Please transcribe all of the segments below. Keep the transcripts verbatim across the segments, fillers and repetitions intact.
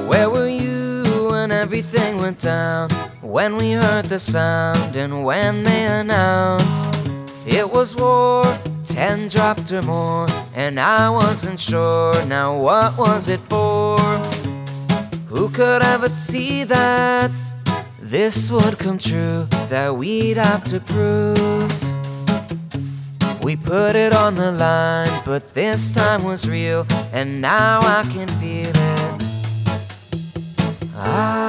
Where were you when everything went down? When we heard the sound and when they announced it was war, ten dropped or more, and I wasn't sure, now what was it for? Who could ever see that this would come true, that we'd have to prove? We put it on the line, but this time was real, and now I can feel it. Ah.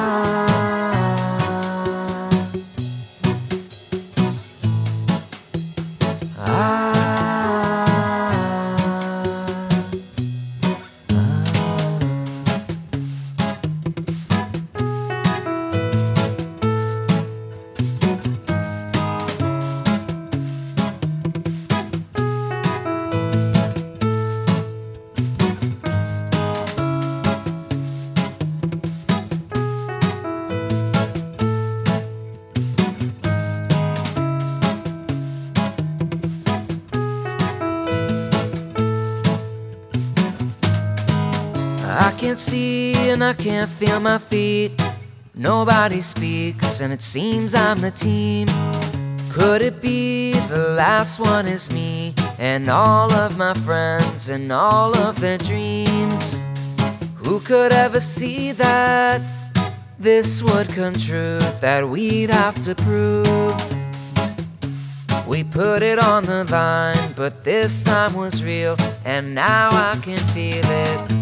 I can't see and I can't feel my feet. Nobody speaks and it seems I'm the team. Could it be the last one is me and all of my friends and all of their dreams? Who could ever see that this would come true, that we'd have to prove? We put it on the line, but this time was real, and now I can feel it.